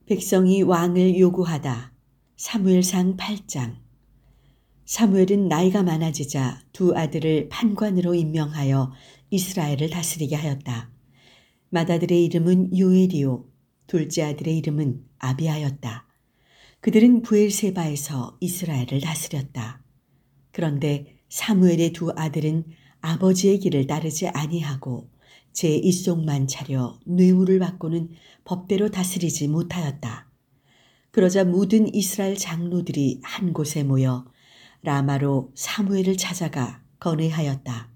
백성이 왕을 요구하다. 사무엘상 8장. 사무엘은 나이가 많아지자 두 아들을 판관으로 임명하여 이스라엘을 다스리게 하였다. 맏아들의 이름은 요엘이요 둘째 아들의 이름은 아비아였다. 그들은 부엘세바에서 이스라엘을 다스렸다. 그런데 사무엘의 두 아들은 아버지의 길을 따르지 아니하고 제 입속만 차려 뇌물을 받고는 법대로 다스리지 못하였다. 그러자 모든 이스라엘 장로들이 한 곳에 모여 라마로 사무엘을 찾아가 건의하였다.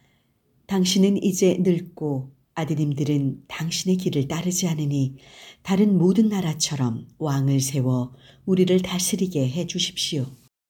당신은 이제 늙고 아드님들은 당신의 길을 따르지 않으니 다른 모든 나라처럼 왕을 세워 우리를 다스리게 해 주십시오.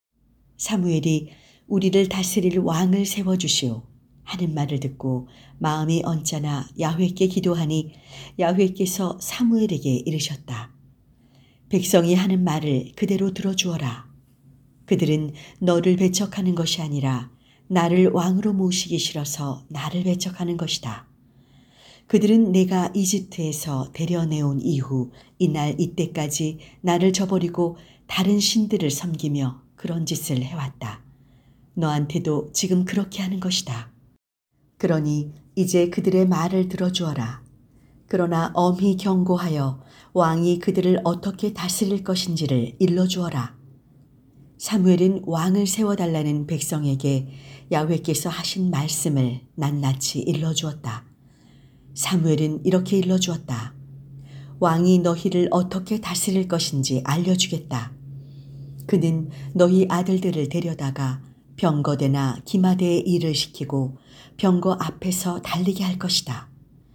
사무엘이 우리를 다스릴 왕을 세워주시오 하는 말을 듣고 마음이 언짢아 야훼께 기도하니 야훼께서 사무엘에게 이르셨다. 백성이 하는 말을 그대로 들어주어라. 그들은 너를 배척하는 것이 아니라 나를 왕으로 모시기 싫어서 나를 배척하는 것이다. 그들은 내가 이집트에서 데려내온 이후 이날 이때까지 나를 저버리고 다른 신들을 섬기며 그런 짓을 해왔다. 너한테도 지금 그렇게 하는 것이다. 그러니 이제 그들의 말을 들어주어라. 그러나 엄히 경고하여 왕이 그들을 어떻게 다스릴 것인지를 일러주어라. 사무엘은 왕을 세워달라는 백성에게 야훼께서 하신 말씀을 낱낱이 일러주었다. 사무엘은 이렇게 일러주었다. 왕이 너희를 어떻게 다스릴 것인지 알려주겠다. 그는 너희 아들들을 데려다가 병거대나 기마대에 일을 시키고 병거 앞에서 달리게 할 것이다.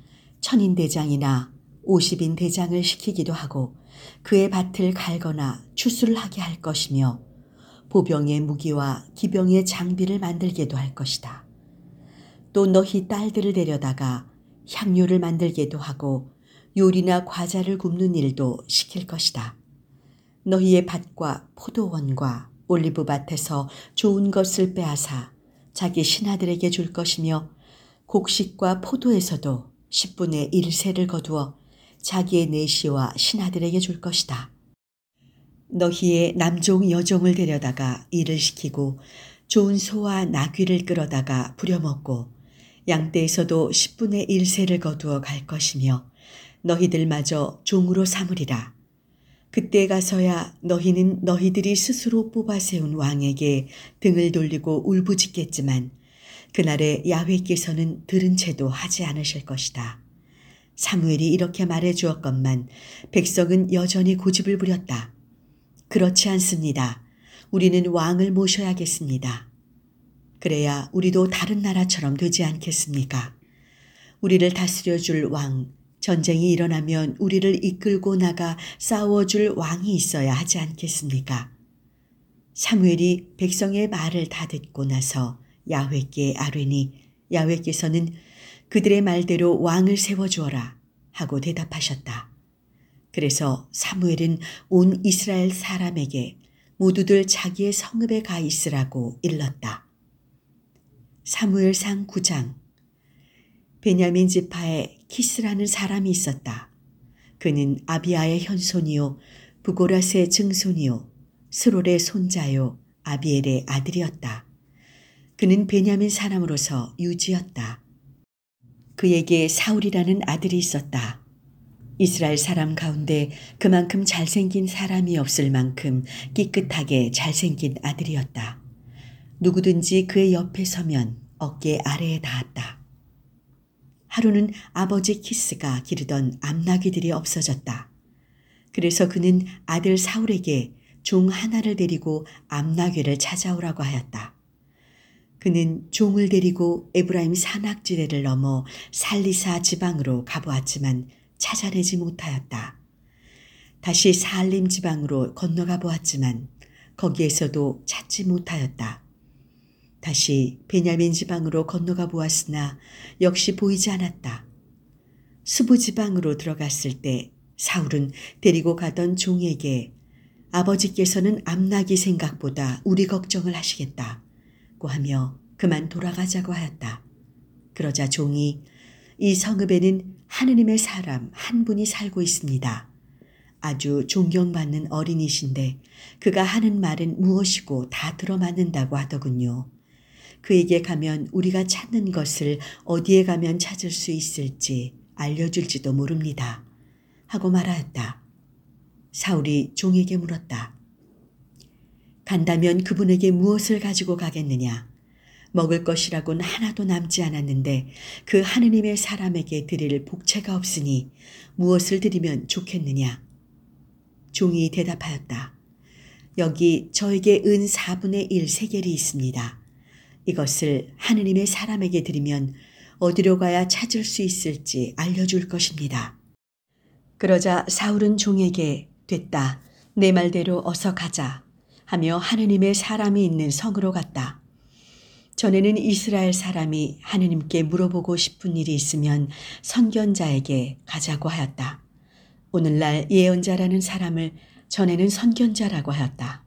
천인대장이나 50인 대장을 시키기도 하고 그의 밭을 갈거나 추수를 하게 할 것이며 보병의 무기와 기병의 장비를 만들게도 할 것이다. 또 너희 딸들을 데려다가 향료를 만들게도 하고 요리나 과자를 굽는 일도 시킬 것이다. 너희의 밭과 포도원과 올리브밭에서 좋은 것을 빼앗아 자기 신하들에게 줄 것이며 곡식과 포도에서도 10분의 1세를 거두어 자기의 내시와 신하들에게 줄 것이다. 너희의 남종 여종을 데려다가 일을 시키고 좋은 소와 나귀를 끌어다가 부려먹고 양떼에서도 10분의 1세를 거두어 갈 것이며 너희들마저 종으로 삼으리라. 그때 가서야 너희는 너희들이 스스로 뽑아 세운 왕에게 등을 돌리고 울부짖겠지만 그날에 야훼께서는 들은 채도 하지 않으실 것이다. 사무엘이 이렇게 말해 주었건만 백성은 여전히 고집을 부렸다. 그렇지 않습니다. 우리는 왕을 모셔야겠습니다. 그래야 우리도 다른 나라처럼 되지 않겠습니까? 우리를 다스려줄 왕, 전쟁이 일어나면 우리를 이끌고 나가 싸워줄 왕이 있어야 하지 않겠습니까? 사무엘이 백성의 말을 다 듣고 나서 야훼께 아뢰니 야훼께서는 그들의 말대로 왕을 세워주어라 하고 대답하셨다. 그래서 사무엘은 온 이스라엘 사람에게 모두들 자기의 성읍에 가 있으라고 일렀다. 사무엘상 9장. 베냐민 지파에 키스라는 사람이 있었다. 그는 아비아의 현손이요 부고라스의 증손이요 스롤의 손자요 아비엘의 아들이었다. 그는 베냐민 사람으로서 유지였다. 그에게 사울이라는 아들이 있었다. 이스라엘 사람 가운데 그만큼 잘생긴 사람이 없을 만큼 깨끗하게 잘생긴 아들이었다. 누구든지 그의 옆에 서면 어깨 아래에 닿았다. 하루는 아버지 키스가 기르던 암나귀들이 없어졌다. 그래서 그는 아들 사울에게 종 하나를 데리고 암나귀를 찾아오라고 하였다. 그는 종을 데리고 에브라임 산악지대를 넘어 살리사 지방으로 가보았지만 찾아내지 못하였다. 다시 사알림 지방으로 건너가 보았지만 거기에서도 찾지 못하였다. 다시 베냐민 지방으로 건너가 보았으나 역시 보이지 않았다. 수부 지방으로 들어갔을 때 사울은 데리고 가던 종에게 아버지께서는 암나귀 생각보다 우리 걱정을 하시겠다고 하며 그만 돌아가자고 하였다. 그러자 종이 이 성읍에는 하느님의 사람 한 분이 살고 있습니다. 아주 존경받는 어린이신데 그가 하는 말은 무엇이고 다 들어맞는다고 하더군요. 그에게 가면 우리가 찾는 것을 어디에 가면 찾을 수 있을지 알려줄지도 모릅니다. 하고 말하였다. 사울이 종에게 물었다. 간다면 그분에게 무엇을 가지고 가겠느냐? 먹을 것이라고는 하나도 남지 않았는데 그 하느님의 사람에게 드릴 복채가 없으니 무엇을 드리면 좋겠느냐? 종이 대답하였다. 여기 저에게 은 4분의 1 세겔이 있습니다. 이것을 하느님의 사람에게 드리면 어디로 가야 찾을 수 있을지 알려줄 것입니다. 그러자 사울은 종에게 됐다. 내 말대로 어서 가자 하며 하느님의 사람이 있는 성으로 갔다. 전에는 이스라엘 사람이 하느님께 물어보고 싶은 일이 있으면 선견자에게 가자고 하였다. 오늘날 예언자라는 사람을 전에는 선견자라고 하였다.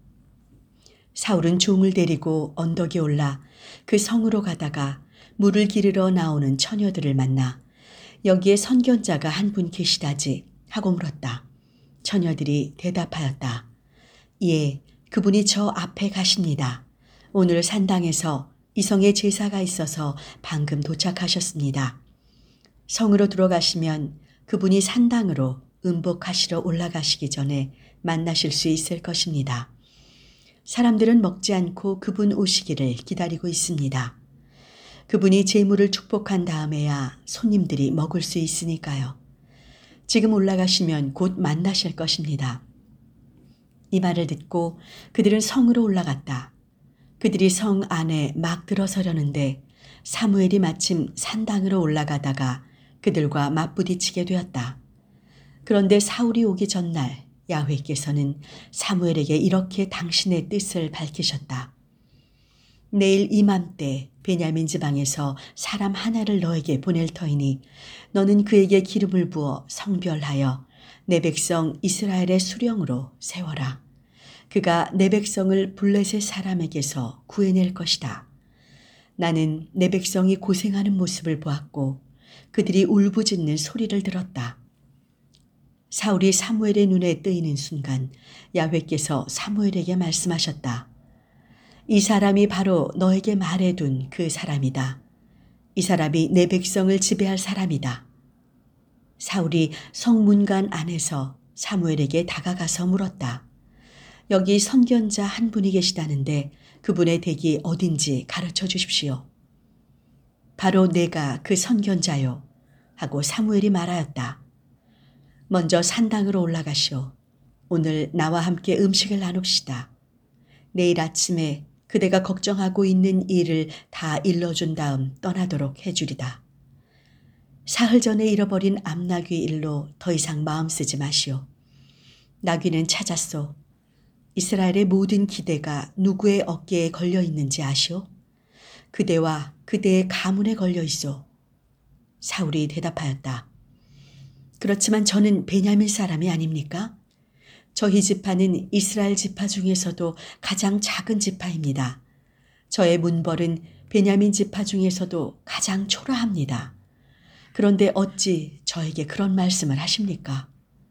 사울은 종을 데리고 언덕에 올라 그 성으로 가다가 물을 기르러 나오는 처녀들을 만나 여기에 선견자가 한 분 계시다지 하고 물었다. 처녀들이 대답하였다. 예, 그분이 저 앞에 가십니다. 오늘 산당에서 이 성에 제사가 있어서 방금 도착하셨습니다. 성으로 들어가시면 그분이 산당으로 음복하시러 올라가시기 전에 만나실 수 있을 것입니다. 사람들은 먹지 않고 그분 오시기를 기다리고 있습니다. 그분이 제물을 축복한 다음에야 손님들이 먹을 수 있으니까요. 지금 올라가시면 곧 만나실 것입니다. 이 말을 듣고 그들은 성으로 올라갔다. 그들이 성 안에 막 들어서려는데 사무엘이 마침 산당으로 올라가다가 그들과 맞부딪히게 되었다. 그런데 사울이 오기 전날 야훼께서는 사무엘에게 이렇게 당신의 뜻을 밝히셨다. 내일 이맘때 베냐민 지방에서 사람 하나를 너에게 보낼 터이니 너는 그에게 기름을 부어 성별하여 내 백성 이스라엘의 수령으로 세워라. 그가 내 백성을 블레셋 사람에게서 구해낼 것이다. 나는 내 백성이 고생하는 모습을 보았고 그들이 울부짖는 소리를 들었다. 사울이 사무엘의 눈에 뜨이는 순간 야훼께서 사무엘에게 말씀하셨다. 이 사람이 바로 너에게 말해둔 그 사람이다. 이 사람이 내 백성을 지배할 사람이다. 사울이 성문관 안에서 사무엘에게 다가가서 물었다. 여기 선견자 한 분이 계시다는데 그분의 댁이 어딘지 가르쳐 주십시오. 바로 내가 그 선견자요. 하고 사무엘이 말하였다. 먼저 산당으로 올라가시오. 오늘 나와 함께 음식을 나눕시다. 내일 아침에 그대가 걱정하고 있는 일을 다 일러준 다음 떠나도록 해주리다. 사흘 전에 잃어버린 암나귀 일로 더 이상 마음 쓰지 마시오. 나귀는 찾았소. 이스라엘의 모든 기대가 누구의 어깨에 걸려 있는지 아시오? 그대와 그대의 가문에 걸려 있소. 사울이 대답하였다. 그렇지만 저는 베냐민 사람이 아닙니까? 저희 지파는 이스라엘 지파 중에서도 가장 작은 지파입니다. 저의 문벌은 베냐민 지파 중에서도 가장 초라합니다. 그런데 어찌 저에게 그런 말씀을 하십니까?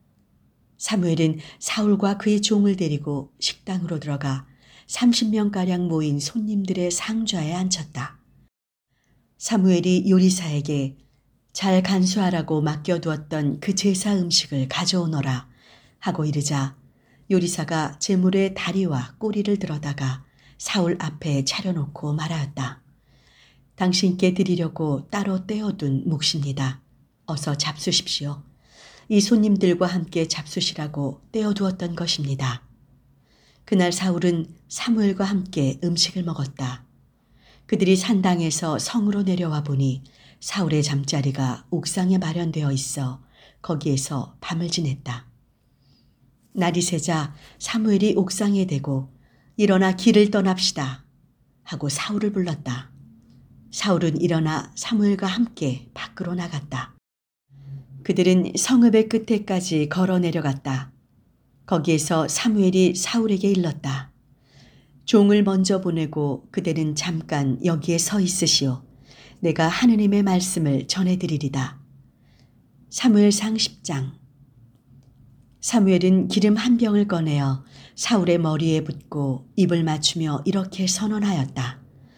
사무엘은 사울과 그의 종을 데리고 식당으로 들어가 30명가량 모인 손님들의 상좌에 앉혔다. 사무엘이 요리사에게 잘 간수하라고 맡겨두었던 그 제사 음식을 가져오너라 하고 이르자 요리사가 제물의 다리와 꼬리를 들어다가 사울 앞에 차려놓고 말하였다. 당신께 드리려고 따로 떼어둔 몫입니다. 어서 잡수십시오. 이 손님들과 함께 잡수시라고 떼어두었던 것입니다. 그날 사울은 사무엘과 함께 음식을 먹었다. 그들이 산당에서 성으로 내려와 보니 사울의 잠자리가 옥상에 마련되어 있어 거기에서 밤을 지냈다. 날이 새자 사무엘이 옥상에 대고 일어나 길을 떠납시다 하고 사울을 불렀다. 사울은 일어나 사무엘과 함께 밖으로 나갔다. 그들은 성읍의 끝에까지 걸어 내려갔다. 거기에서 사무엘이 사울에게 일렀다. 종을 먼저 보내고 그대는 잠깐 여기에 서 있으시오. 내가 하느님의 말씀을 전해드리리다. 사무엘상 10장. 사무엘은 기름 한 병을 꺼내어 사울의 머리에 붓고 입을 맞추며 이렇게 선언하였다.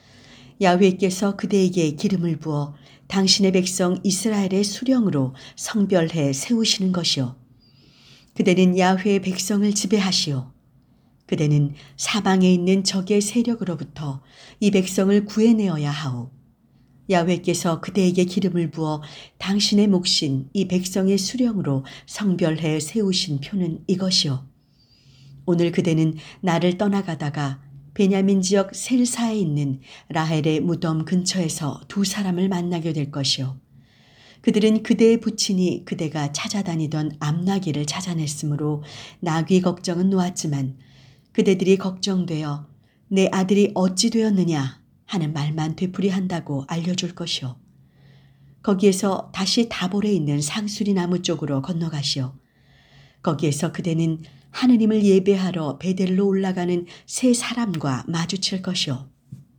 야훼께서 그대에게 기름을 부어 당신의 백성 이스라엘의 수령으로 성별해 세우시는 것이요. 그대는 야훼의 백성을 지배하시오. 그대는 사방에 있는 적의 세력으로부터 이 백성을 구해내어야 하오. 야훼께서 그대에게 기름을 부어 당신의 몫인 이 백성의 수령으로 성별해 세우신 표는 이것이요. 오늘 그대는 나를 떠나가다가 베냐민 지역 셀사에 있는 라헬의 무덤 근처에서 두 사람을 만나게 될 것이요. 그들은 그대의 부친이 그대가 찾아다니던 암나귀를 찾아냈으므로 나귀 걱정은 놓았지만 그대들이 걱정되어 내 아들이 어찌 되었느냐 하는 말만 되풀이한다고 알려줄 것이요. 거기에서 다시 다볼에 있는 상수리 나무 쪽으로 건너가시오. 거기에서 그대는 하느님을 예배하러 베델로 올라가는 세 사람과 마주칠 것이요.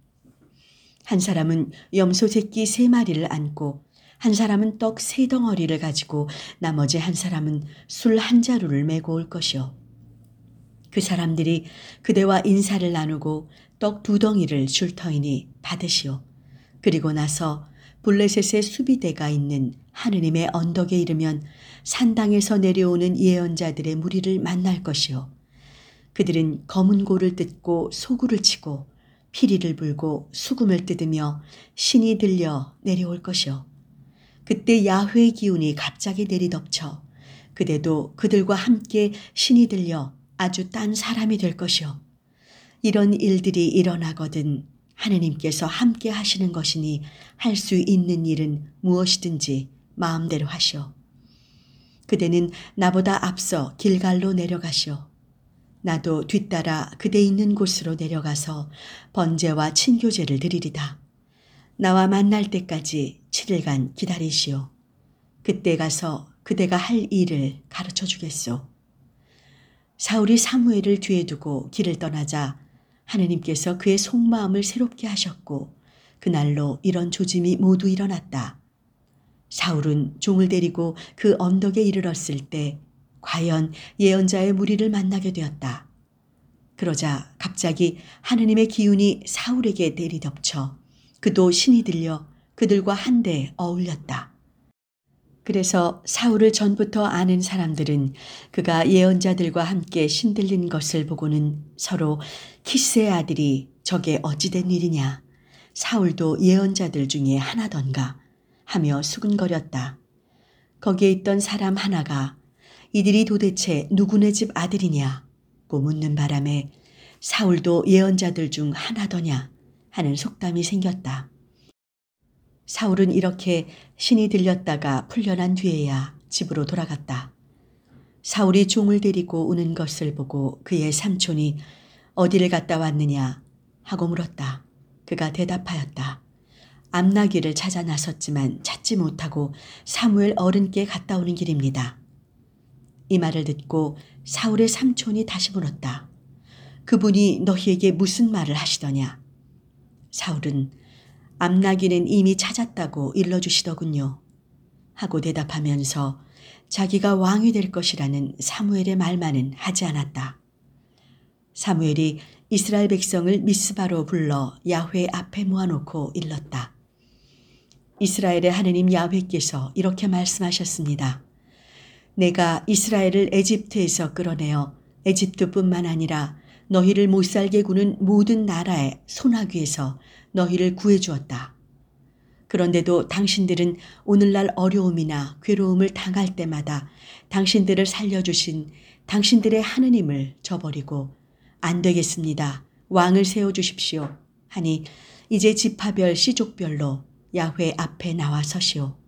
한 사람은 염소 새끼 3마리를 안고 한 사람은 떡 3덩어리를 가지고 나머지 한 사람은 술 1자루를 메고 올 것이요. 그 사람들이 그대와 인사를 나누고 떡 2덩이를 줄 터이니 받으시오. 그리고 나서 블레셋의 수비대가 있는 하느님의 언덕에 이르면 산당에서 내려오는 예언자들의 무리를 만날 것이요. 그들은 검은 고를 뜯고 소구를 치고 피리를 불고 수금을 뜯으며 신이 들려 내려올 것이요. 그때 야훼의 기운이 갑자기 내리덮쳐 그대도 그들과 함께 신이 들려 아주 딴 사람이 될 것이요. 이런 일들이 일어나거든 하느님께서 함께 하시는 것이니 할 수 있는 일은 무엇이든지 마음대로 하시오. 그대는 나보다 앞서 길갈로 내려가시오. 나도 뒤따라 그대 있는 곳으로 내려가서 번제와 친교제를 드리리다. 나와 만날 때까지 7일간 기다리시오. 그때 가서 그대가 할 일을 가르쳐 주겠소. 사울이 사무엘을 뒤에 두고 길을 떠나자 하느님께서 그의 속마음을 새롭게 하셨고 그날로 이런 조짐이 모두 일어났다. 사울은 종을 데리고 그 언덕에 이르렀을 때 과연 예언자의 무리를 만나게 되었다. 그러자 갑자기 하느님의 기운이 사울에게 내리덮쳐 그도 신이 들려 그들과 한데 어울렸다. 그래서 사울을 전부터 아는 사람들은 그가 예언자들과 함께 신들린 것을 보고는 서로 키스의 아들이 저게 어찌된 일이냐. 사울도 예언자들 중에 하나던가 하며 수군거렸다. 거기에 있던 사람 하나가 이들이 도대체 누구네 집 아들이냐고 묻는 바람에 사울도 예언자들 중 하나더냐 하는 속담이 생겼다. 사울은 이렇게 신이 들렸다가 풀려난 뒤에야 집으로 돌아갔다. 사울이 종을 데리고 오는 것을 보고 그의 삼촌이 어디를 갔다 왔느냐 하고 물었다. 그가 대답하였다. 암나귀를 찾아 나섰지만 찾지 못하고 사무엘 어른께 갔다 오는 길입니다. 이 말을 듣고 사울의 삼촌이 다시 물었다. 그분이 너희에게 무슨 말을 하시더냐? 사울은 암나귀는 이미 찾았다고 일러주시더군요. 하고 대답하면서 자기가 왕이 될 것이라는 사무엘의 말만은 하지 않았다. 사무엘이 이스라엘 백성을 미스바로 불러 야훼 앞에 모아놓고 일렀다. 이스라엘의 하느님 야훼께서 이렇게 말씀하셨습니다. 내가 이스라엘을 에집트에서 끌어내어 에집트뿐만 아니라 너희를 못살게 구는 모든 나라의 소나귀에서 너희를 구해주었다. 그런데도 당신들은 오늘날 어려움이나 괴로움을 당할 때마다 당신들을 살려주신 당신들의 하느님을 저버리고 안 되겠습니다. 왕을 세워주십시오. 하니 이제 지파별 시족별로 야훼 앞에 나와 서시오.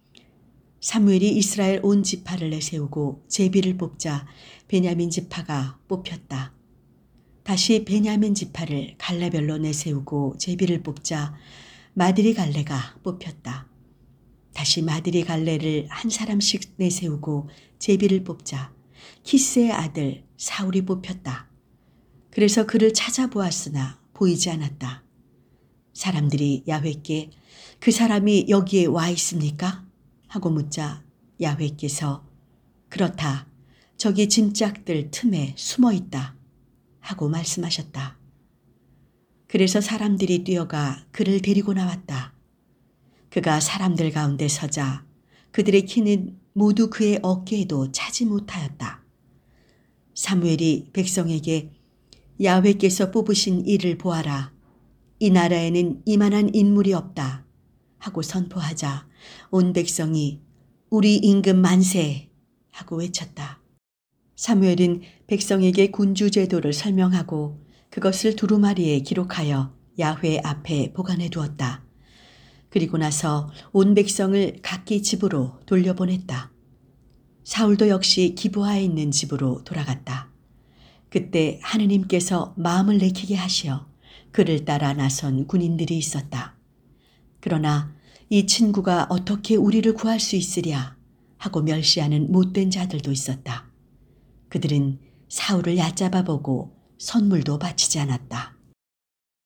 사무엘이 이스라엘 온 지파를 내세우고 제비를 뽑자 베냐민 지파가 뽑혔다. 다시 베냐민 지파를 갈레별로 내세우고 제비를 뽑자 마드리 갈레가 뽑혔다. 다시 마드리 갈레를 한 사람씩 내세우고 제비를 뽑자 키스의 아들 사울이 뽑혔다. 그래서 그를 찾아보았으나 보이지 않았다. 사람들이 야훼께 그 사람이 여기에 와 있습니까? 하고 묻자 야훼께서 그렇다. 저기 짐짝들 틈에 숨어 있다 하고 말씀하셨다. 그래서 사람들이 뛰어가 그를 데리고 나왔다. 그가 사람들 가운데 서자 그들의 키는 모두 그의 어깨에도 차지 못하였다. 사무엘이 백성에게 야훼께서 뽑으신 이를 보아라. 이 나라에는 이만한 인물이 없다 하고 선포하자 온 백성이 우리 임금 만세 하고 외쳤다. 사무엘은 백성에게 군주 제도를 설명하고 그것을 두루마리에 기록하여 야훼 앞에 보관해 두었다. 그리고 나서 온 백성을 각기 집으로 돌려보냈다. 사울도 역시 기브아에 있는 집으로 돌아갔다. 그때 하느님께서 마음을 내키게 하시어 그를 따라 나선 군인들이 있었다. 그러나 이 친구가 어떻게 우리를 구할 수 있으랴 하고 멸시하는 못된 자들도 있었다. 그들은 사울을 얕잡아 보고 선물도 바치지 않았다.